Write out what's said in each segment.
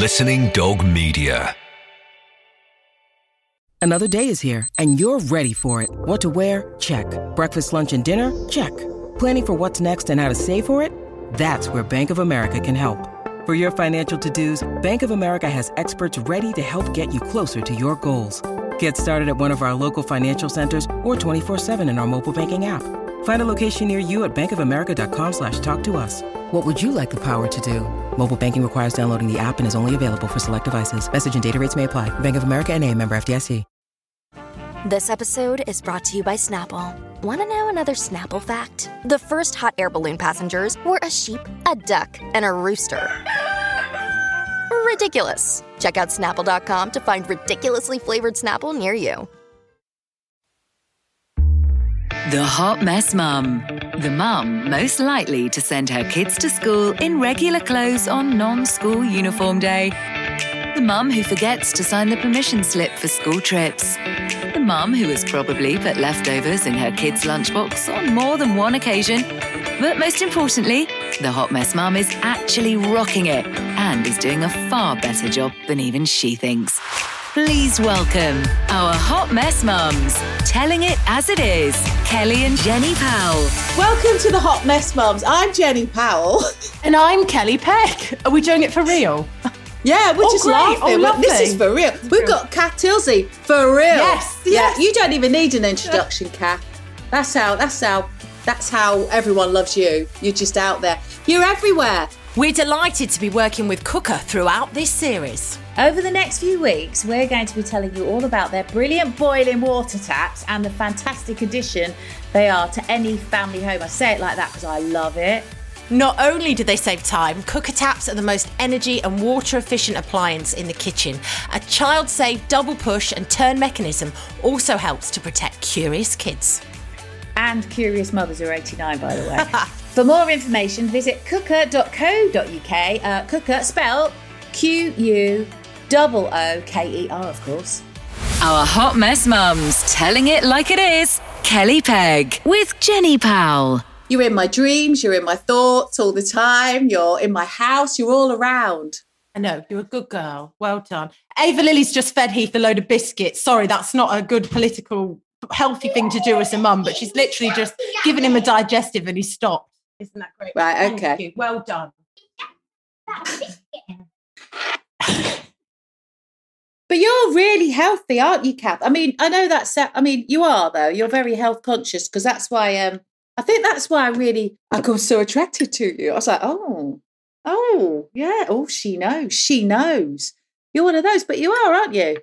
Listening Dog Media. Another day is here, and you're ready for it. What to wear? Check. Breakfast, lunch, and dinner? Check. Planning for what's next and how to save for it? That's where Bank of America can help. For your financial to-dos, Bank of America has experts ready to help get you closer to your goals. Get started at one of our local financial centers or 24/7 in our mobile banking app. Find a location near you at bankofamerica.com/talktous. What would you like the power to do? Mobile banking requires downloading the app and is only available for select devices. Message and data rates may apply. Bank of America N.A., member FDIC. This episode is brought to you by Snapple. Want to know another Snapple fact? The first hot air balloon passengers were a sheep, a duck, and a rooster. Ridiculous. Check out Snapple.com to find ridiculously flavored Snapple near you. The Hot Mess Mum. The mum most likely to send her kids to school in regular clothes on non-school uniform day. The mum who forgets to sign the permission slip for school trips. The mum who has probably put leftovers in her kids' lunchbox on more than one occasion. But most importantly, the Hot Mess Mum is actually rocking it and is doing a far better job than even she thinks. Please welcome our Hot Mess Mums, telling it as it is, Kelly and Jenny Powell. Welcome to the Hot Mess Mums. I'm Jenny Powell. And I'm Kelly Peck. Are we doing it for real? Yeah, we're just great. laughing. Lovely. This is for real. We've got Kath Tilsey for real. Yes. Yeah, you don't even need an introduction, Kath. That's how everyone loves you. You're just out there. You're everywhere. We're delighted to be working with Cooker throughout this series. Over the next few weeks, we're going to be telling you all about their brilliant boiling water taps and the fantastic addition they are to any family home. I say it like that because I love it. Not only do they save time, Cooker taps are the most energy and water efficient appliance in the kitchen. A child-safe double push and turn mechanism also helps to protect curious kids. And curious mothers are 89, by the way. For more information, visit cooker.co.uk. Cooker spelled Quooker, of course. Our Hot Mess Mums, telling it like it is, Kelly Pegg with Jenny Powell. You're in my dreams. You're in my thoughts all the time. You're in my house. You're all around. I know, you're a good girl. Well done. Ava Lily's just fed Heath a load of biscuits. Sorry, that's not a good political, healthy thing to do as a mum, but she's literally just given him a digestive and he stopped. Isn't that great? Right, okay. Thank you. Well done. But you're really healthy, aren't you, Kath? I mean, I know that's... I mean, you are, though. You're very health conscious because that's why... I think that's why I got so attracted to you. I was like, oh, yeah. Oh, she knows. She knows. You're one of those, but you are, aren't you?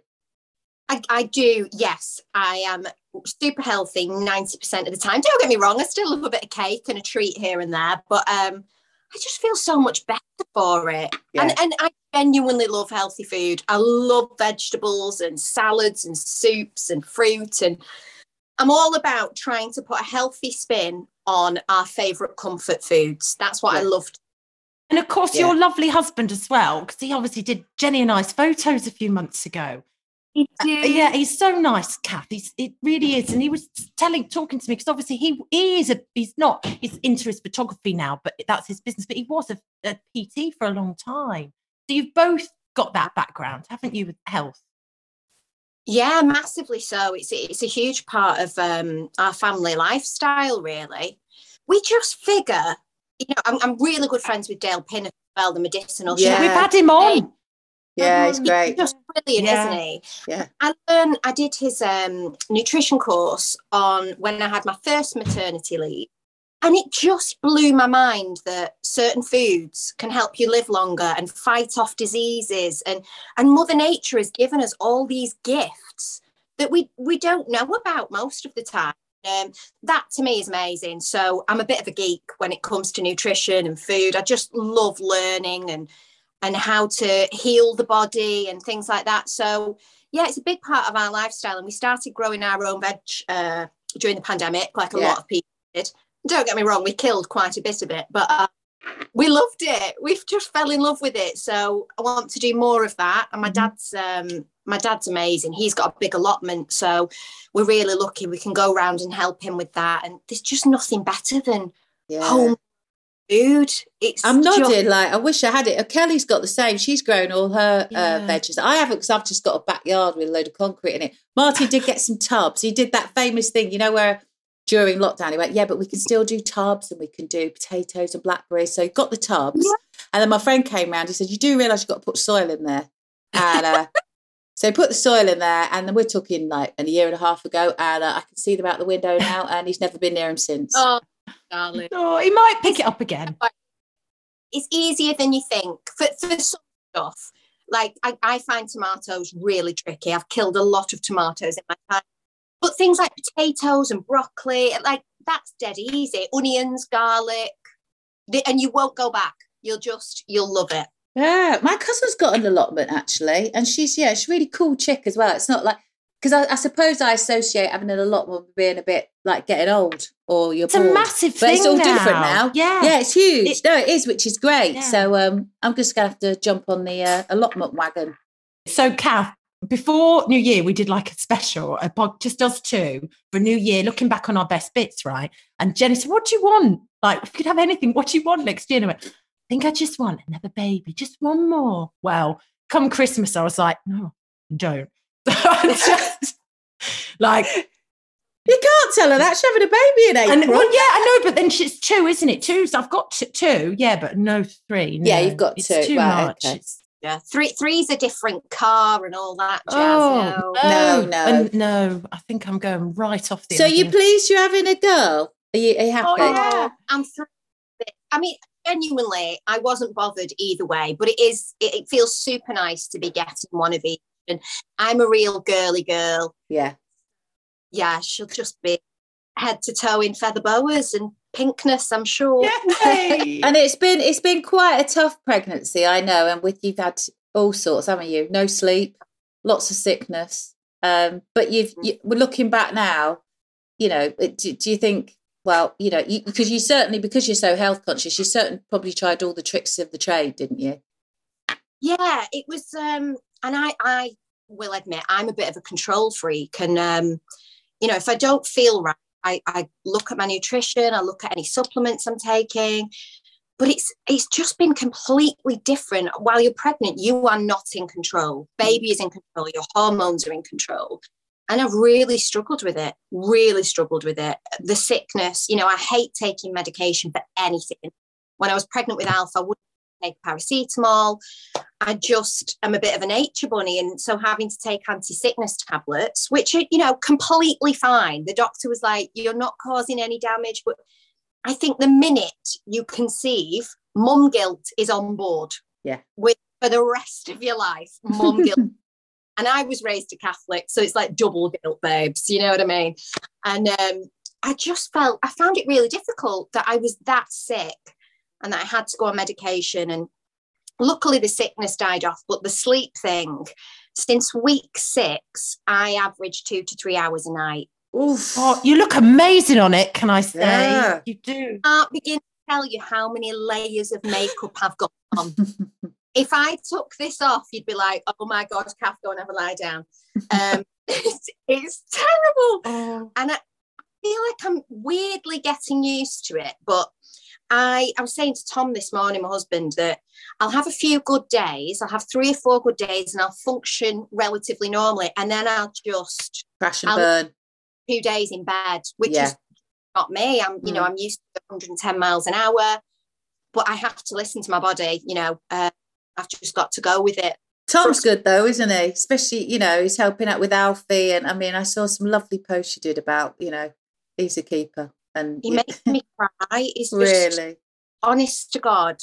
I do, yes. I am super healthy 90% of the time. Don't get me wrong, I still love a bit of cake and a treat here and there, but I just feel so much better for it. Yeah. And I genuinely love healthy food. I love vegetables and salads and soups and fruit, and I'm all about trying to put a healthy spin on our favourite comfort foods. That's what I love. And of course, your lovely husband as well, because he obviously did Jenny and I's photos a few months ago. He did. Yeah, he's so nice, Kath. It really is. And he was talking to me because obviously he's into his photography now, but that's his business. But he was a PT for a long time. So you've both got that background, haven't you, with health? Yeah, massively so. It's a huge part of our family lifestyle, really. We just figure, I'm really good friends with Dale Pinner as well, the medicinal chef. We've had him on. Yeah, he's great. He's just brilliant, isn't he? Yeah. I did his nutrition course when I had my first maternity leave. And it just blew my mind that certain foods can help you live longer and fight off diseases. And Mother Nature has given us all these gifts that we don't know about most of the time. That to me is amazing. So I'm a bit of a geek when it comes to nutrition and food. I just love learning and how to heal the body and things like that. So yeah, it's a big part of our lifestyle. And we started growing our own veg during the pandemic, like a lot of people did. Don't get me wrong, we killed quite a bit of it, but we loved it. We've just fell in love with it. So I want to do more of that. And my dad's amazing. He's got a big allotment. So we're really lucky we can go around and help him with that. And there's just nothing better than home food. It's I'm nodding just, like I wish I had it. Kelly's got the same. She's grown all her veggies. I haven't because I've just got a backyard with a load of concrete in it. Martin did get some tubs. He did that famous thing, where during lockdown he went, yeah, but we can still do tubs and we can do potatoes and blackberries. So he got the tubs. Yeah. And then my friend came round. He said, you do realise you've got to put soil in there. And so he put the soil in there, and then we're talking like a year and a half ago, and I can see them out the window now, and he's never been near him since. Oh, darling. Oh, he might pick it up again. It's easier than you think. For some stuff, like I find tomatoes really tricky. I've killed a lot of tomatoes in my time. But things like potatoes and broccoli, like that's dead easy. Onions, garlic, and you won't go back. You'll love it. Yeah, my cousin's got an allotment actually, and she's really cool chick as well. It's not like, because I suppose I associate having an allotment with being a bit like getting old or you're bored. It's a massive thing. But it's all now. different now. Yeah, it's huge. It is, which is great. Yeah. So I'm just gonna have to jump on the allotment wagon. So Kath, before New Year, we did like a special, just us two for New Year, looking back on our best bits, right? And Jenny said, "What do you want? Like, if you could have anything, what do you want next year?" And I went, I think I just want another baby, just one more. Well, come Christmas, I was like, no, don't. Just like, you can't tell her that she's having a baby in April. And, well, yeah, I know, but then it's 2, isn't it? 2. So I've got 2, yeah, but no 3. No. Yeah, you've got 2. It's too much. Okay. Yeah, 3's a different car and all that jazz. Oh, no. I think I'm going right off the. So you pleased you're having a girl? Are you happy? Oh, yeah. I'm thrilled. I mean, genuinely, I wasn't bothered either way, but it feels super nice to be getting one of each. And I'm a real girly girl. Yeah. Yeah, she'll just be head to toe in feather boas and pinkness, I'm sure. Yay. And it's been quite a tough pregnancy, I know, and you've had all sorts, haven't you? No sleep, lots of sickness. But we're looking back now, do you think, well, because you're so health conscious, you certainly probably tried all the tricks of the trade, didn't you? Yeah, it was, and I will admit I'm a bit of a control freak, and if I don't feel right, I look at my nutrition, I look at any supplements I'm taking, but it's just been completely different. While you're pregnant, you are not in control. Baby is in control. Your hormones are in control. And I've really struggled with it. The sickness, I hate taking medication for anything. When I was pregnant with Alf, I wouldn't take paracetamol. I just am a bit of a nature bunny. And so having to take anti-sickness tablets, which are, completely fine. The doctor was like, you're not causing any damage. But I think the minute you conceive, mum guilt is on board. Yeah. For the rest of your life, mum guilt. And I was raised a Catholic, so it's like double guilt, babes. You know what I mean? And I found it really difficult that I was that sick and that I had to go on medication. And luckily the sickness died off, but the sleep thing, since week 6, I average 2 to 3 hours a night. Oof. Oh, you look amazing on it, can I say? Yeah. You do. I can't begin to tell you how many layers of makeup I've got on. If I took this off, you'd be like, oh my God, Kath, go and have a lie down. It's terrible. Oh. And I feel like I'm weirdly getting used to it. But I was saying to Tom this morning, my husband, that I'll have a few good days. I'll have 3 or 4 good days and I'll function relatively normally. And then I'll just crash and burn. 2 days in bed, which is not me. I'm used to 110 miles an hour, but I have to listen to my body, I've just got to go with it. Tom's good though, isn't he? Especially, he's helping out with Alfie. And I mean, I saw some lovely posts you did about, he's a keeper. And he makes me cry. It's just, really, honest to God,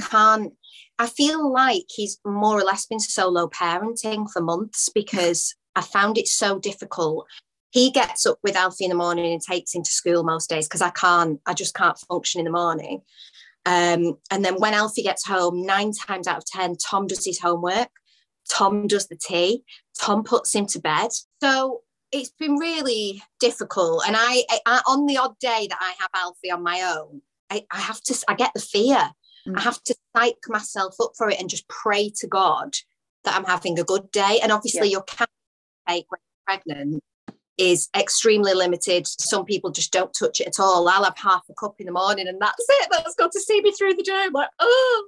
I feel like he's more or less been solo parenting for months because I found it so difficult. He gets up with Alfie in the morning and takes him to school most days because I just can't function in the morning. And then when Alfie gets home, 9 times out of 10, Tom does his homework. Tom does the tea. Tom puts him to bed. So it's been really difficult. And I on the odd day that I have Alfie on my own, I get the fear. I have to psych myself up for it and just pray to God that I'm having a good day. And obviously you can't take when you're pregnant. is extremely limited. Some people just don't touch it at all. I'll have half a cup in the morning and that's it. That's got to see me through the day. I'm like, oh.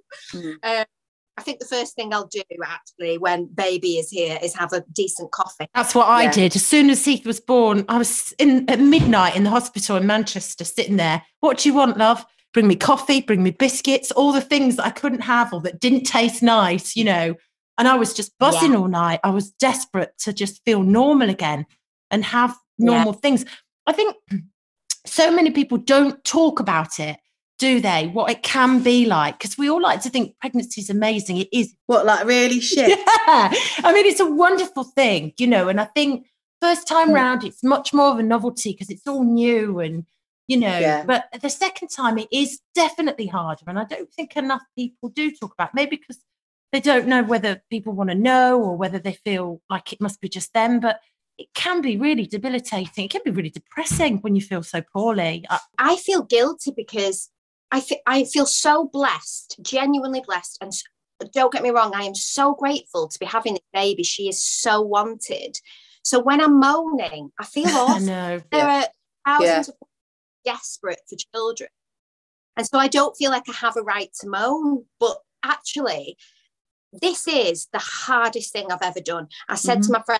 I think the first thing I'll do actually when baby is here is have a decent coffee. That's what I did. As soon as Heath was born, I was at midnight in the hospital in Manchester, sitting there. What do you want, love? Bring me coffee, bring me biscuits, all the things that I couldn't have or that didn't taste nice, you know. And I was just buzzing all night. I was desperate to just feel normal again and have normal things. I think so many people don't talk about it, do they? What it can be like, because we all like to think pregnancy is amazing. It is. What, like really shit? Yeah. I mean, it's a wonderful thing, you know, and I think first time round, it's much more of a novelty because it's all new and, you know, but the second time it is definitely harder. And I don't think enough people do talk about it, maybe because they don't know whether people want to know or whether they feel like it must be just them, but it can be really debilitating. It can be really depressing when you feel so poorly. I feel guilty because I feel so blessed, genuinely blessed. And don't get me wrong, I am so grateful to be having this baby. She is so wanted. So when I'm moaning, I feel awful. I know. There are thousands of people desperate for children. And so I don't feel like I have a right to moan. But actually, this is the hardest thing I've ever done. I said to my friend,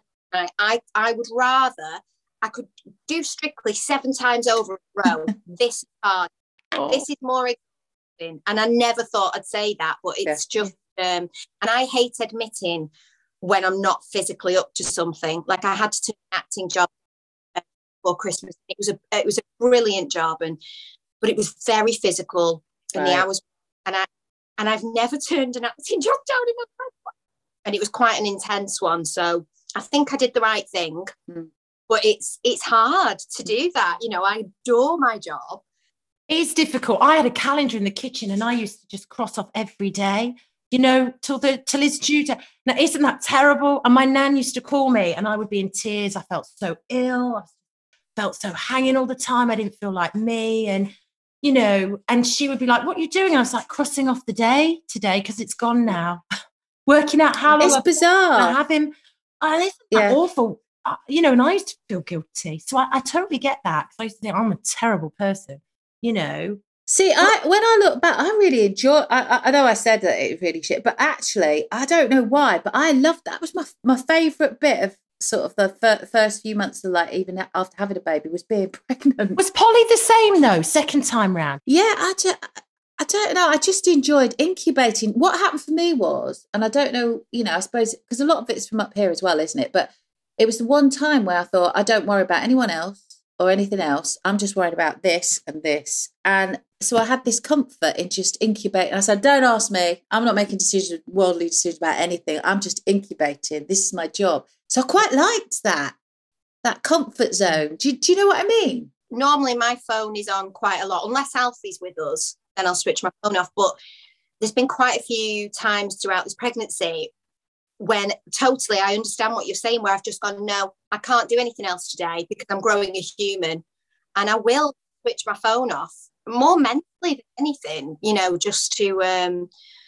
I would rather, I could do Strictly 7 times over a row. This is hard. This is more exhausting. And I never thought I'd say that, but it's just, and I hate admitting when I'm not physically up to something. Like I had to do an acting job before Christmas. It was a brilliant job, but it was very physical in the hours. And I've never turned an acting job down in my life. And it was quite an intense one. So I think I did the right thing, but it's hard to do that. You know, I adore my job. It's difficult. I had a calendar in the kitchen and I used to just cross off every day, you know, till it's due to. Now, isn't that terrible? And my nan used to call me and I would be in tears. I felt so ill. I felt so hanging all the time. I didn't feel like me. And, you know, and she would be like, what are you doing? I was like, crossing off the day today because it's gone now. Working out how long. It's bizarre. I have him. Isn't that awful? You know, and I used to feel guilty. So I totally get that. Because I used to think I'm a terrible person, you know. See, when I look back, I really enjoy. I know I said that it really shit, but actually, I don't know why, but I loved that. Was my favourite bit of sort of the first few months of like even after having a baby was being pregnant. Was Polly the same though? Second time round? Yeah, I don't know. I just enjoyed incubating. What happened for me was, and I don't know, you know, I suppose because a lot of it's from up here as well, isn't it? But it was the one time where I thought, I don't worry about anyone else or anything else. I'm just worried about this and this. And so I had this comfort in just incubating. I said, don't ask me. I'm not making worldly decisions about anything. I'm just incubating. This is my job. So I quite liked that comfort zone. Do you know what I mean? Normally my phone is on quite a lot, unless Alfie's with us, then I'll switch my phone off. But there's been quite a few times throughout this pregnancy when totally I understand what you're saying, where I've just gone, no, I can't do anything else today because I'm growing a human. And I will switch my phone off more mentally than anything, you know, just to, and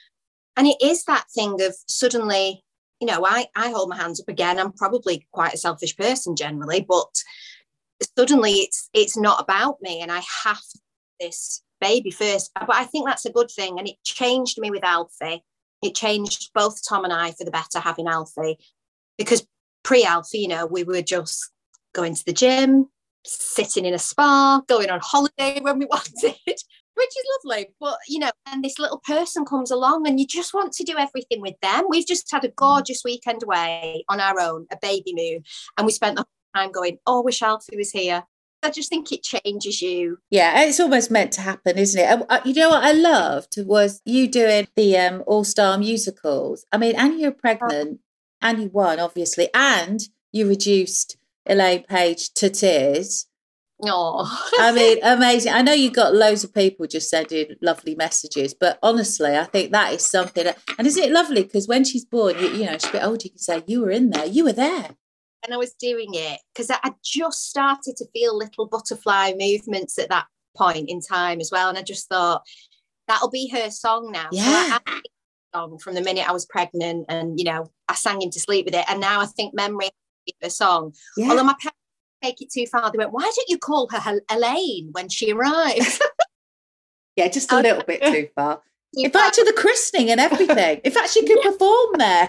it is that thing of suddenly, you know, I hold my hands up again. I'm probably quite a selfish person generally, but suddenly it's not about me and I have this baby first. But I think that's a good thing. And it changed me with Alfie. It changed both Tom and I for the better having Alfie, because pre-Alfie, you know, we were just going to the gym, sitting in a spa, going on holiday when we wanted, which is lovely. But, you know, and this little person comes along and you just want to do everything with them. We've just had a gorgeous weekend away on our own, a baby moon. And we spent the whole time going, oh, I wish Alfie was here. I just think it changes you. Yeah, it's almost meant to happen, isn't it? You know what I loved was you doing the All-Star musicals. I mean, and you're pregnant and you won, obviously, and you reduced Elaine Page to tears. Oh, I mean, amazing. I know you got loads of people just sending lovely messages, but honestly, I think that is something. And isn't it lovely? Because when she's born, you know, she's a bit older, you can say, you were in there, you were there. And I was doing it because I just started to feel little butterfly movements at that point in time as well. And I just thought, that'll be her song now. Yeah. So I had the song from the minute I was pregnant and, you know, I sang him to sleep with it. And now I think Memory is her song. Yeah. Although my parents take it too far. They went, why don't you call her Elaine when she arrives? Yeah, just a little bit too far. In fact, to the christening and everything. In fact, she could perform there.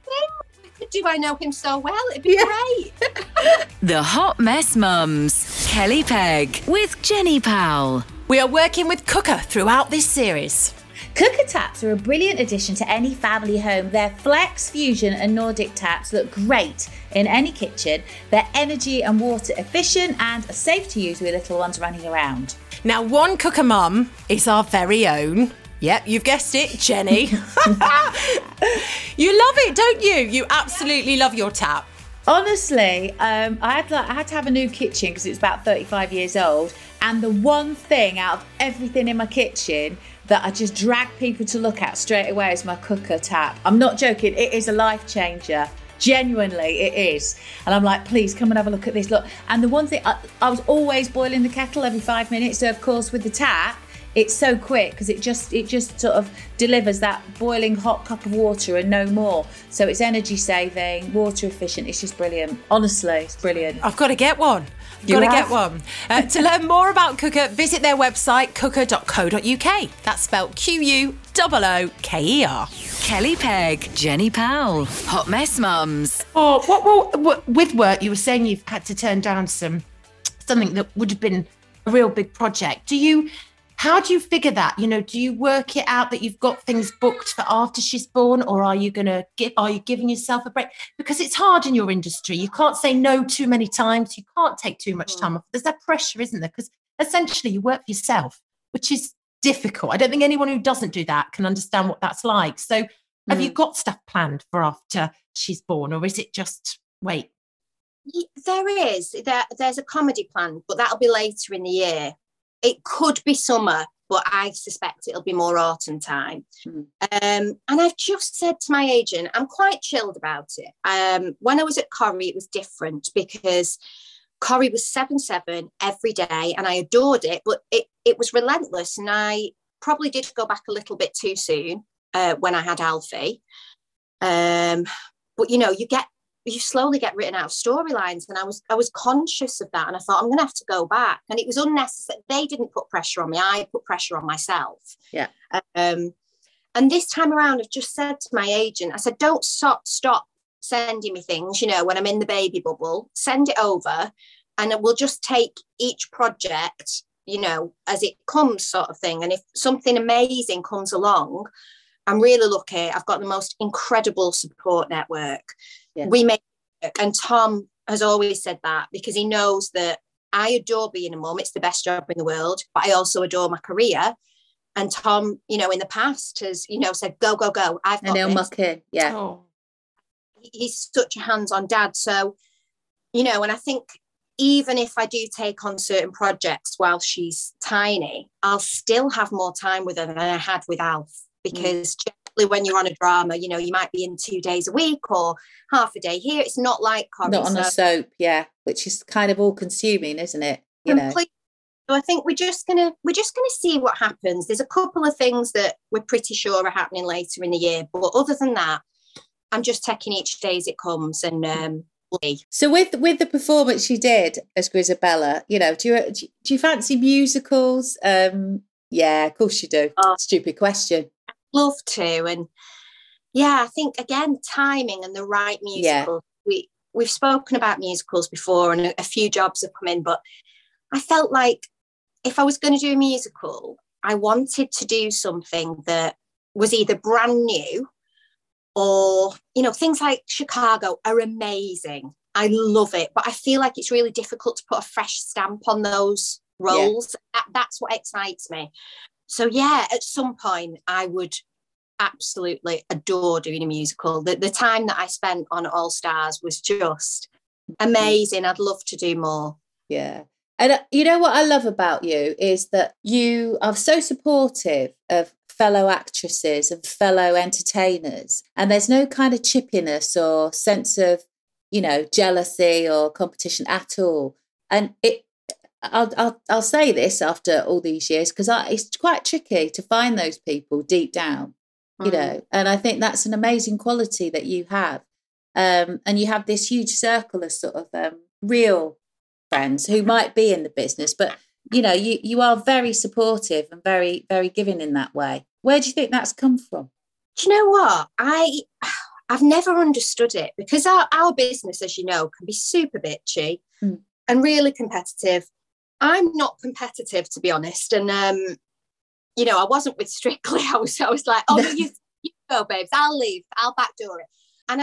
Do I know him so well? It'd be great. The Hot Mess Mums. Kelly Pegg with Jenny Powell. We are working with Cooker throughout this series. Cooker taps are a brilliant addition to any family home. Their Flex, Fusion and Nordic taps look great in any kitchen. They're energy and water efficient and are safe to use with little ones running around. Now, one Cooker mum is our very own. Yep, you've guessed it, Jenny. You love it, don't you? You absolutely love your tap. Honestly, I had to have a new kitchen because it's about 35 years old. And the one thing out of everything in my kitchen that I just drag people to look at straight away is my Cooker tap. I'm not joking. It is a life changer. Genuinely, it is. And I'm like, please come and have a look at this. Look. And the one thing, I was always boiling the kettle every 5 minutes. So, of course, with the tap, it's so quick because it just sort of delivers that boiling hot cup of water and no more. So it's energy saving, water efficient. It's just brilliant. Honestly, it's brilliant. I've got to get one. Get one. To learn more about Cooker, visit their website, cooker.co.uk. That's spelled Quooker. Kelly Pegg, Jenny Powell, Hot Mess Mums. Oh, what with work, you were saying you've had to turn down something that would have been a real big project. How do you figure that? You know, do you work it out that you've got things booked for after she's born, or are you giving yourself a break? Because it's hard in your industry. You can't say no too many times. You can't take too much time off. There's that pressure, isn't there? Because essentially you work for yourself, which is difficult. I don't think anyone who doesn't do that can understand what that's like. So have you got stuff planned for after she's born, or is it just wait? There is. There's a comedy plan, but that'll be later in the year. It could be summer, but I suspect it'll be more autumn time. And I've just said to my agent, I'm quite chilled about it. When I was at Corrie, it was different because Corrie was 7/7 every day and I adored it, but it was relentless. And I probably did go back a little bit too soon when I had Alfie. But, you know, you slowly get written out of storylines, and I was conscious of that, and I thought I'm going to have to go back, and it was unnecessary. They didn't put pressure on me; I put pressure on myself. Yeah. And this time around, I've just said to my agent, I said, "Don't stop sending me things. You know, when I'm in the baby bubble, send it over, and we'll just take each project, you know, as it comes, sort of thing. And if something amazing comes along, I'm really lucky. I've got the most incredible support network." Yeah. We make it work. And Tom has always said that because he knows that I adore being a mum. It's the best job in the world, but I also adore my career. And Tom, you know, in the past has, you know, said, go, go, go. I've got and he'll this. muck in. Yeah. Oh. He's such a hands-on dad. So, you know, and I think even if I do take on certain projects while she's tiny, I'll still have more time with her than I had with Alf, because when you're on a drama, you know, you might be in 2 days a week or half a day here. It's not like Corrie. Not on a soap, yeah, which is kind of all consuming, isn't it? You know. So I think we're just gonna see what happens. There's a couple of things that we're pretty sure are happening later in the year, but other than that, I'm just taking each day as it comes. And so with the performance you did as Grizabella, you know, do you fancy musicals? Yeah, of course you do. Stupid question. Love to. And yeah, I think again, timing and the right musical. Yeah. We've spoken about musicals before, and a few jobs have come in, but I felt like if I was going to do a musical, I wanted to do something that was either brand new or, you know, things like Chicago are amazing. I love it, but I feel like it's really difficult to put a fresh stamp on those roles. Yeah. That's what excites me. So, yeah, at some point, I would absolutely adore doing a musical. The time that I spent on All Stars was just amazing. I'd love to do more. Yeah. And you know what I love about you is that you are so supportive of fellow actresses and fellow entertainers. And there's no kind of chippiness or sense of, you know, jealousy or competition at all. And I'll say this after all these years, because it's quite tricky to find those people deep down, you know, and I think that's an amazing quality that you have. And you have this huge circle of sort of real friends who might be in the business, but you know, you are very supportive and very, very giving in that way. Where do you think that's come from? Do you know what? I've never understood it, because our business, as you know, can be super bitchy and really competitive. I'm not competitive, to be honest. And, you know, I wasn't with Strictly. I was like, oh, no, you go, babes. I'll leave. I'll backdoor it. And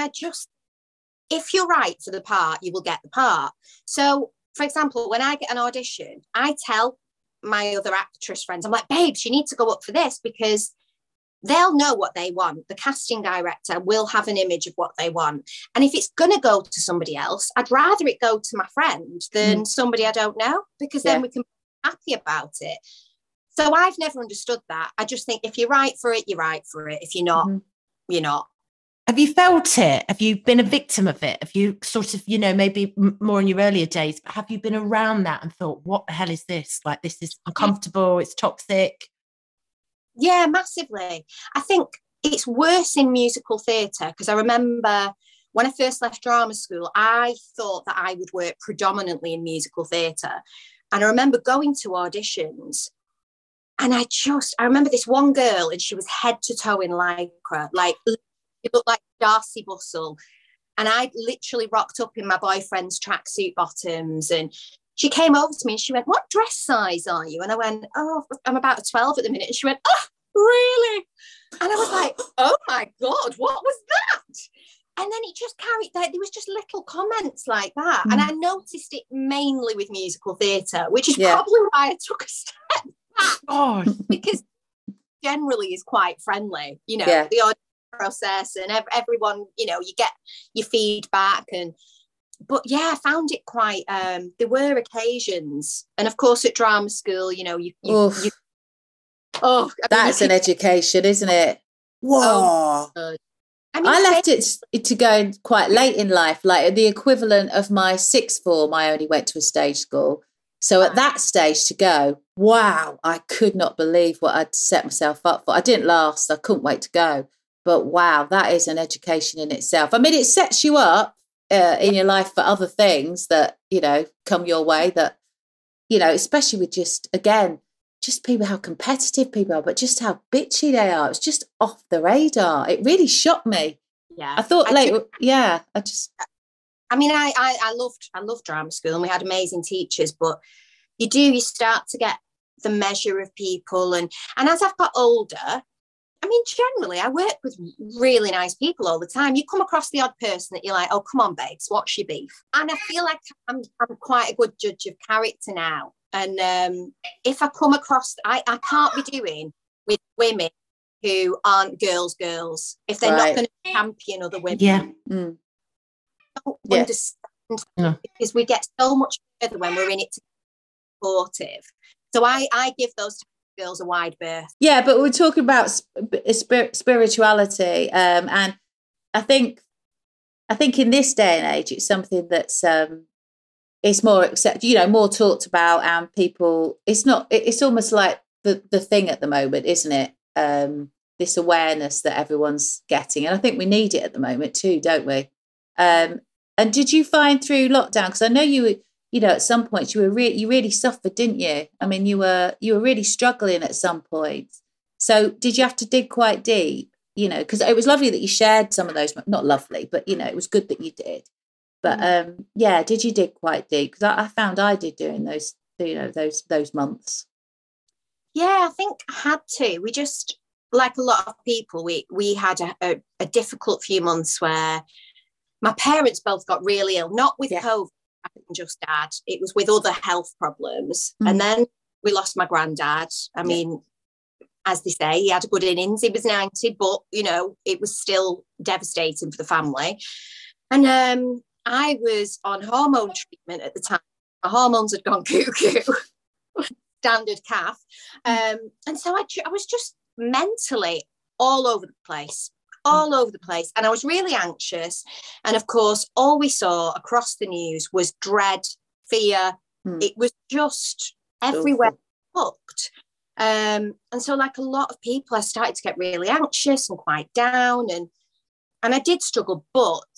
if you're right for the part, you will get the part. So, for example, when I get an audition, I tell my other actress friends, I'm like, babes, you need to go up for this, because they'll know what they want. The casting director will have an image of what they want. And if it's going to go to somebody else, I'd rather it go to my friend than somebody I don't know, because then we can be happy about it. So I've never understood that. I just think if you're right for it, you're right for it. If you're not, you're not. Have you felt it? Have you been a victim of it? Have you sort of, you know, maybe more in your earlier days, but have you been around that and thought, what the hell is this? Like, this is uncomfortable, it's toxic. Yeah, massively. I think it's worse in musical theatre, because I remember when I first left drama school, I thought that I would work predominantly in musical theatre. And I remember going to auditions, and I remember this one girl, and she was head to toe in lycra, like it looked like Darcy Bustle. And I literally rocked up in my boyfriend's tracksuit bottoms, and she came over to me and she went, what dress size are you? And I went, oh, I'm about a 12 at the minute. And she went, oh, really? And I was like, oh my God, what was that? And then it just carried, there was just little comments like that. And I noticed it mainly with musical theatre, which is probably why I took a step back. Because generally is quite friendly, you know, the audition process, and everyone, you know, you get your feedback. But yeah, I found it quite, there were occasions. And of course at drama school, you know, that's an education, isn't it? Whoa. I left it to go quite late in life, like the equivalent of my sixth form. I only went to a stage school. So at that stage to go, wow, I could not believe what I'd set myself up for. I didn't last. I couldn't wait to go. But wow, that is an education in itself. I mean, it sets you up in your life for other things that, you know, come your way that, you know, especially with just people, how competitive people are, but just how bitchy they are. It's just off the radar. It really shocked me. Yeah. I thought I loved drama school, and we had amazing teachers, but you start to get the measure of people. And as I've got older, I mean, generally, I work with really nice people all the time. You come across the odd person that you're like, oh, come on, babes, what's your beef? And I feel like I'm quite a good judge of character now. And if I come across, I can't be doing with women who aren't girls, if they're not going to champion other women. Yeah. I don't understand, because we get so much further when we're in it to be supportive. So I give those girls a wide berth. Yeah, but we're talking about spirituality, and I think in this day and age, it's something that's it's more accepted, you know, more talked about, and people. It's almost like the thing at the moment, isn't it? This awareness that everyone's getting, and I think we need it at the moment too, don't we? And did you find through lockdown? Because I know you know, at some point you really suffered, didn't you? I mean, you were really struggling at some point. So did you have to dig quite deep? You know, because it was lovely that you shared some of those. Not lovely, but you know, it was good that you did. But did you dig quite deep? Because I found I did during those, you know, those months. Yeah, I think I had to. We just, like a lot of people, we had a difficult few months where my parents both got really ill, not with COVID, just Dad. It was with other health problems. And then we lost my granddad. I mean, as they say, he had a good innings. He was 90, but, you know, it was still devastating for the family. And I was on hormone treatment at the time. My hormones had gone cuckoo. Standard calf. And so I was just mentally all over the place. And I was really anxious. And of course, all we saw across the news was dread, fear. It was just everywhere I looked. And so, like a lot of people, I started to get really anxious and quite down. And I did struggle. But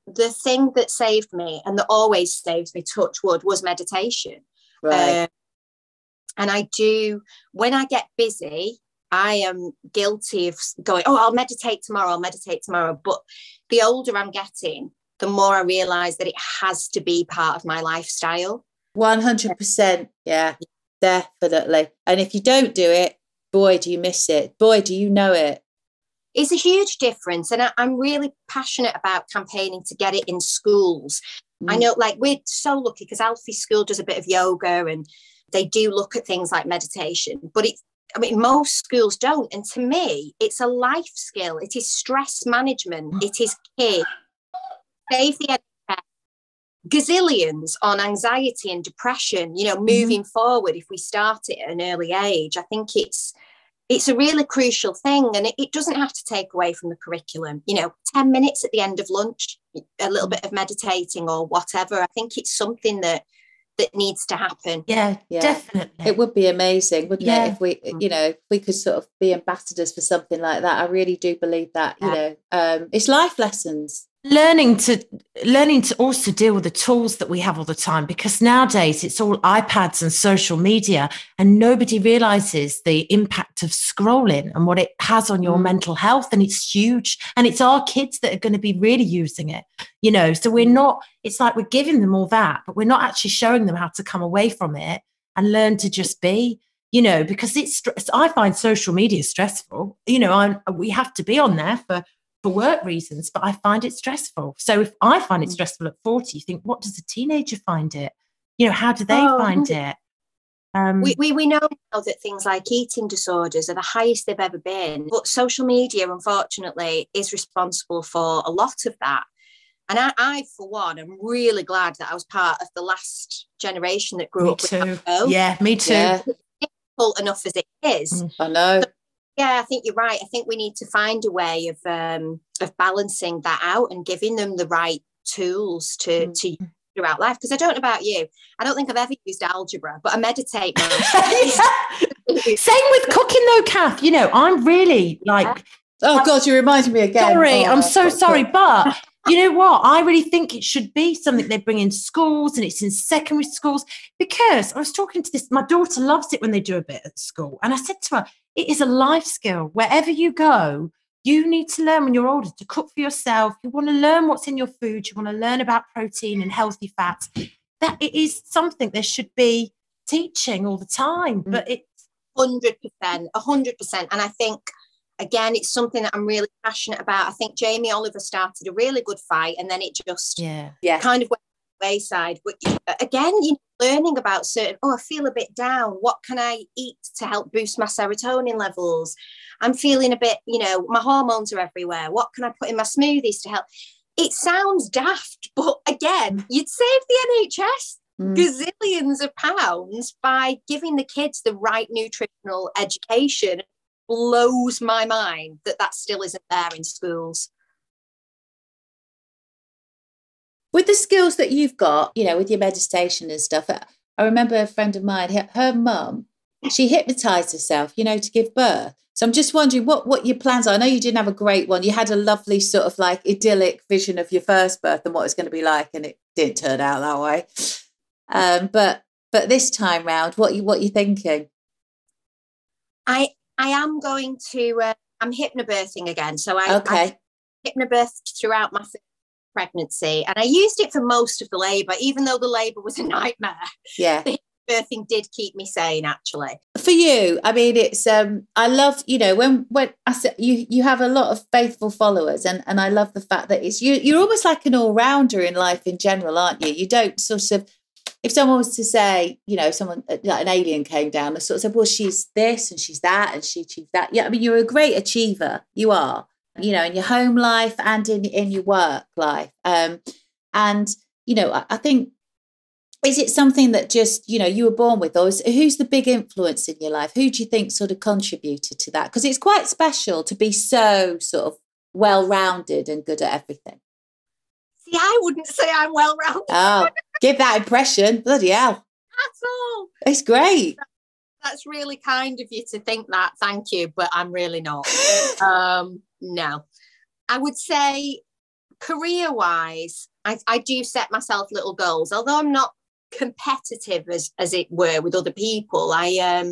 the thing that saved me and that always saves me, touch wood, was meditation. Right. And I do, when I get busy, I am guilty of going, oh, I'll meditate tomorrow. But the older I'm getting, the more I realise that it has to be part of my lifestyle. 100%. Yeah, definitely. And if you don't do it, boy, do you miss it. Boy, do you know it. It's a huge difference. And I'm really passionate about campaigning to get it in schools. I know, like, we're so lucky because Alfie's school does a bit of yoga and they do look at things like meditation, but most schools don't. And to me, it's a life skill. It is stress management. It is key. Save the NHS. Gazillions on anxiety and depression, moving forward if we start it at an early age. I think it's a really crucial thing, and it doesn't have to take away from the curriculum. 10 minutes at the end of lunch, a little bit of meditating or whatever. I think it's something that needs to happen. Yeah, definitely. It would be amazing, wouldn't it, if we, if we could sort of be ambassadors for something like that. I really do believe that, it's life lessons. Learning to also deal with the tools that we have all the time, because nowadays it's all iPads and social media, and nobody realizes the impact of scrolling and what it has on your mental health. And it's huge, and it's our kids that are going to be really using it, so it's like we're giving them all that, but we're not actually showing them how to come away from it and learn to just be, because I find social media stressful. We have to be on there for work reasons, but I find it stressful. So if I find it stressful at 40, you think, what does a teenager find it? How do they find it? We know now that things like eating disorders are the highest they've ever been, but social media, unfortunately, is responsible for a lot of that. And I, for one, am really glad that I was part of the last generation that grew up with that. Yeah, me too. Yeah. It's difficult enough as it is. I know. Yeah, I think you're right. I think we need to find a way of balancing that out and giving them the right tools to use throughout life. Because I don't know about you, I don't think I've ever used algebra, but I meditate now. Same with cooking though, Kath. I'm really like... Oh, God, you reminded me again. Sorry, I'm so sorry. But you know what? I really think it should be something they bring in schools, and it's in secondary schools, because I was talking to my daughter loves it when they do a bit at school. And I said to her, it is a life skill. Wherever you go, you need to learn when you're older to cook for yourself. You want to learn what's in your food. You want to learn about protein and healthy fats. That it is something there should be teaching all the time. But it's 100%. And I think, again, it's something that I'm really passionate about. I think Jamie Oliver started a really good fight, and then it just kind of went wayside. But again, learning about I feel a bit down. What can I eat to help boost my serotonin levels? I'm feeling a bit, my hormones are everywhere. What can I put in my smoothies to help? It sounds daft, but again, you'd save the NHS gazillions of pounds by giving the kids the right nutritional education. It blows my mind that still isn't there in schools. With the skills that you've got, with your meditation and stuff, I remember a friend of mine, her mum, she hypnotized herself, to give birth. So I'm just wondering what your plans are. I know you didn't have a great one. You had a lovely sort of like idyllic vision of your first birth and what it's going to be like, and it didn't turn out that way. But this time round, what you thinking? I am going to, I'm hypnobirthing again. So I hypnobirthed throughout my pregnancy, and I used it for most of the labour, even though the labour was a nightmare. Yeah. The hypnobirthing did keep me sane, actually. For you, I mean, it's, I love, when I said you have a lot of faithful followers, and I love the fact that it's you're almost like an all-rounder in life in general, aren't you? You don't sort of, if someone was to say, someone like an alien came down and sort of said, well, she's this and she's that and she achieved that. Yeah, I mean, you're a great achiever. You are, in your home life and in your work life. And, I think, is it something that just, you were born with, or who's the big influence in your life? Who do you think sort of contributed to that? Because it's quite special to be so sort of well-rounded and good at everything. See, I wouldn't say I'm well-rounded. Oh, give that impression. Bloody hell. That's all. It's great. That's really kind of you to think that. Thank you. But I'm really not. No. I would say career-wise, I do set myself little goals, although I'm not competitive as it were with other people. I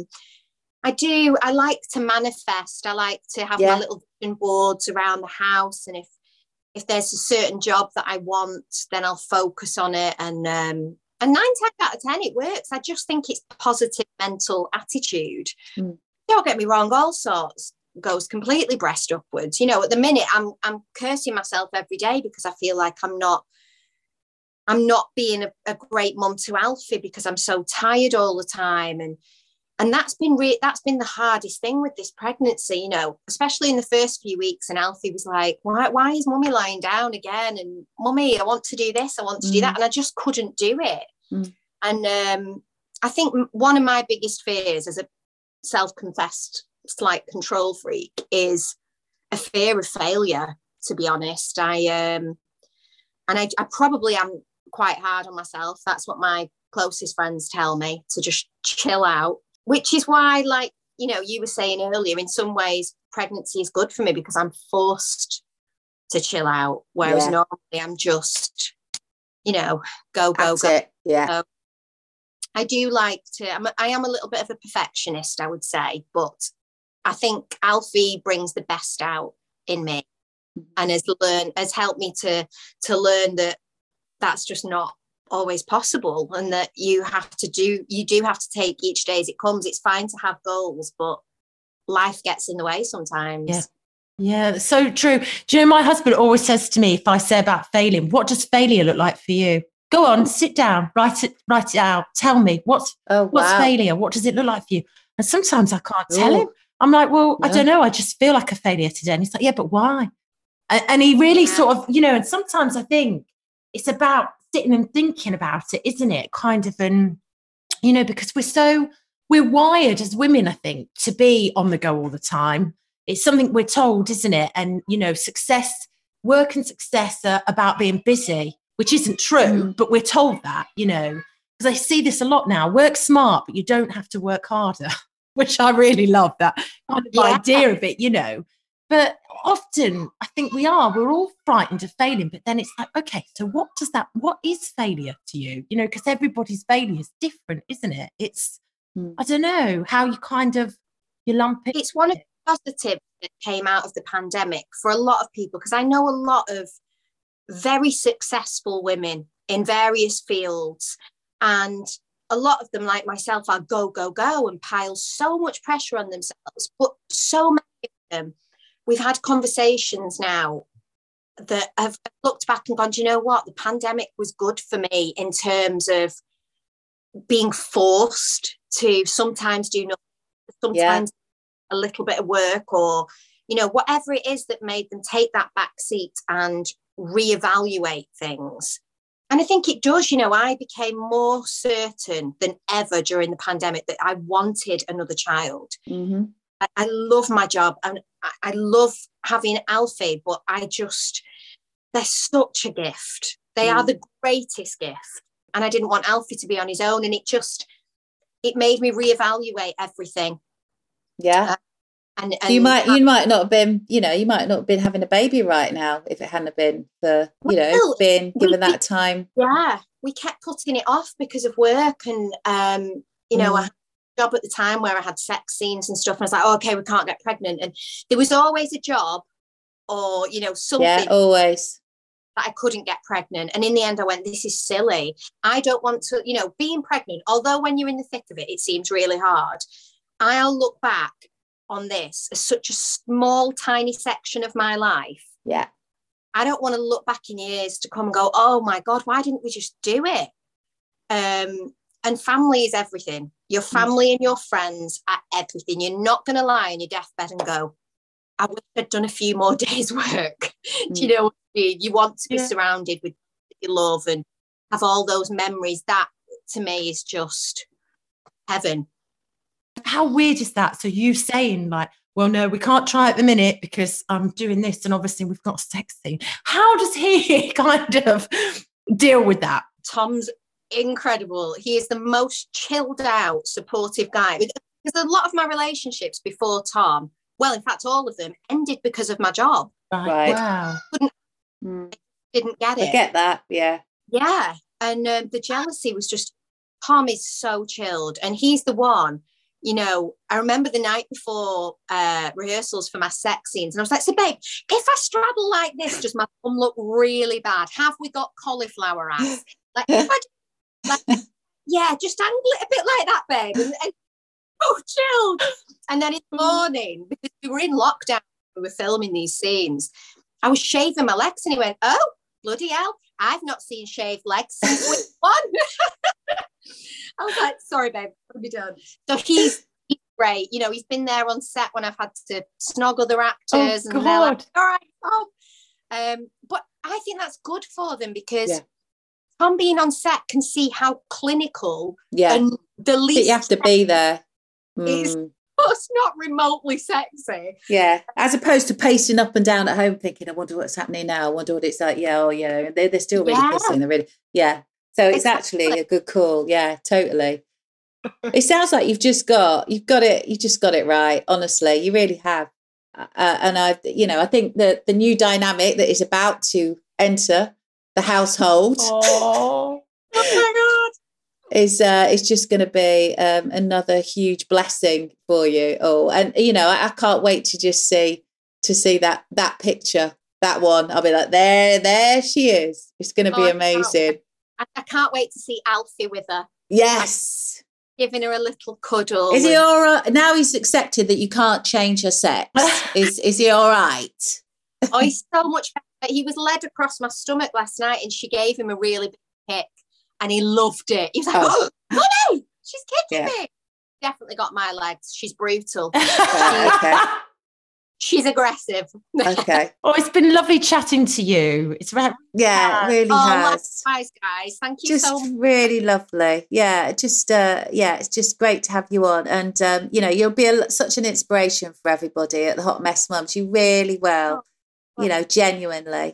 like to manifest. I like to have my little vision boards around the house, and if there's a certain job that I want, then I'll focus on it, and 9 times out of 10 it works. I just think it's positive mental attitude. Don't get me wrong, all sorts goes completely breast upwards. At the minute I'm cursing myself every day because I feel like I'm not being a great mum to Alfie because I'm so tired all the time, and that's been the hardest thing with this pregnancy, especially in the first few weeks. And Alfie was like, why is mummy lying down again? And mummy, I want to do this, I want to do that, and I just couldn't do it. And I think one of my biggest fears as a self-confessed slight control freak is a fear of failure, to be honest. I probably am quite hard on myself. That's what my closest friends tell me, to just chill out, which is why, like, you were saying earlier, in some ways pregnancy is good for me because I'm forced to chill out, whereas normally I'm just, go. Yeah. So I do like to, I am a little bit of a perfectionist, I would say, but I think Alfie brings the best out in me, and has helped me to learn that that's just not always possible, and that you do have to take each day as it comes. It's fine to have goals, but life gets in the way sometimes. Yeah, that's so true. Do you know, my husband always says to me, if I say about failing, what does failure look like for you? Go on, sit down, write it out. Tell me what's failure? What does it look like for you? And sometimes I can't tell him. I'm like, well, I don't know. I just feel like a failure today. And he's like, yeah, but why? And he really sort of, and sometimes I think it's about sitting and thinking about it, isn't it? Kind of, and, because we're wired as women, I think, to be on the go all the time. It's something we're told, isn't it? And, work and success are about being busy, which isn't true, but we're told that, because I see this a lot now. Work smart, but you don't have to work harder, which I really love, that kind of idea of it, But often I think we're all frightened of failing, but then it's like, okay, so what is failure to you? Because everybody's failure is different, isn't it? It's, I don't know how you lump it. It's one of the positives that came out of the pandemic for a lot of people, because I know a lot of very successful women in various fields, and a lot of them, like myself, are go, and pile so much pressure on themselves. But so many of them, we've had conversations now that have looked back and gone, do you know what? The pandemic was good for me in terms of being forced to sometimes do nothing, sometimes a little bit of work, or, whatever it is that made them take that back seat and reevaluate things. And I think it does, I became more certain than ever during the pandemic that I wanted another child. I love my job and I love having Alfie, but they're such a gift. They are the greatest gift. And I didn't want Alfie to be on his own. And it made me reevaluate everything. Yeah. And you might not have been, you might not have been having a baby right now if it hadn't been for, being given that time. Yeah. We kept putting it off because of work. And, I had a job at the time where I had sex scenes and stuff. And I was like, okay, we can't get pregnant. And there was always a job or, something. Yeah, always. That I couldn't get pregnant. And in the end, I went, this is silly. I don't want to, being pregnant, although when you're in the thick of it, it seems really hard. I'll look back on this as such a small, tiny section of my life. Yeah. I don't want to look back in years to come and go, oh my God, why didn't we just do it? And family is everything. Your family and your friends are everything. You're not going to lie on your deathbed and go, I wish I'd done a few more days' work. Do you know what I mean? You want to be surrounded with your love and have all those memories. That, to me, is just heaven. How weird is that? So you saying like, well, no, we can't try at the minute because I'm doing this and obviously we've got a sex scene. How does he kind of deal with that? Tom's incredible. He is the most chilled out, supportive guy. Because a lot of my relationships before Tom, well, in fact, all of them ended because of my job. Right. Wow. didn't get it. I get that, yeah. Yeah. And the jealousy was just, Tom is so chilled. And he's the one, you know, I remember the night before rehearsals for my sex scenes. And I was like, so babe, if I straddle like this, does my bum look really bad? Have we got cauliflower ass? Like, if I do, like, yeah, just angle it a bit like that, babe. And so chilled. And then in the morning, because we were in lockdown, we were filming these scenes, I was shaving my legs and he went, oh, bloody hell, I've not seen shaved legs since week one. I was like, sorry, babe, I'll be done. So he's great. You know, he's been there on set when I've had to snog other actors. Oh, and they're like, all right, Tom. But I think that's good for them because Tom being on set can see how clinical and the least you have to be there. It's not remotely sexy. Yeah, as opposed to pacing up and down at home thinking, I wonder what's happening now. I wonder what it's like. Yeah, they're still really kissing. They're really, So it's actually a good call. Yeah, totally. It sounds like you've just got it right. Honestly, you really have. And I think that the new dynamic that is about to enter the household. Oh my God. Is just going to be another huge blessing for you all, and I can't wait to just see that picture, that one. I'll be like, there she is. It's going to be amazing. I can't wait to see Alfie with her. Yes, giving her a little cuddle. Is he all right now? He's accepted that you can't change her sex. Is he all right? Oh, he's so much better. He was led across my stomach last night, and she gave him a really big kick. And he loved it. He was like, oh, Mummy, she's kicking me. Definitely got my legs. She's brutal. Okay. She's aggressive. Okay. Oh, it's been lovely chatting to you. It's right. Yeah, it really has. Likewise, guys. Thank you so much. Just really lovely. Yeah, it's just great to have you on. And, you'll be such an inspiration for everybody at the Hot Mess Mums. You really will. Genuinely.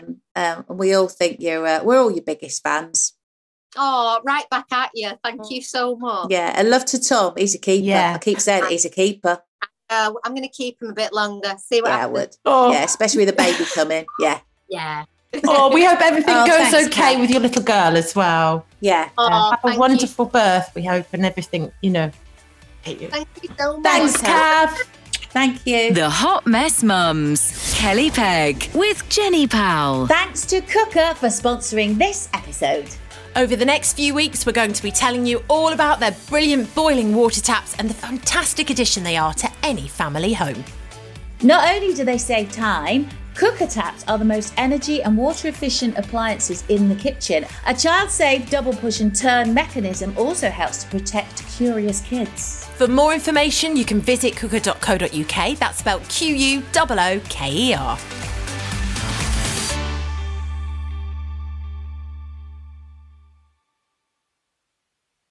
We all think we're all your biggest fans. Oh, right back at you. Thank you so much. Yeah, and love to Tom. He's a keeper. Yeah. I keep saying he's a keeper. I'm going to keep him a bit longer. See what happens. I would. Oh. Yeah, especially with the baby coming. Yeah. Yeah. Oh, we hope everything goes thanks, okay Kat. with your little girl as well. Yeah. Oh, have a wonderful birth, we hope, and everything, Thank you so much. Thanks, Cav. Thank you. The Hot Mess Mums. Kelly Pegg with Jenny Powell. Thanks to Cooker for sponsoring this episode. Over the next few weeks, we're going to be telling you all about their brilliant boiling water taps and the fantastic addition they are to any family home. Not only do they save time, Cooker taps are the most energy and water efficient appliances in the kitchen. A child-safe double push and turn mechanism also helps to protect curious kids. For more information, you can visit cooker.co.uk. That's spelled Quooker.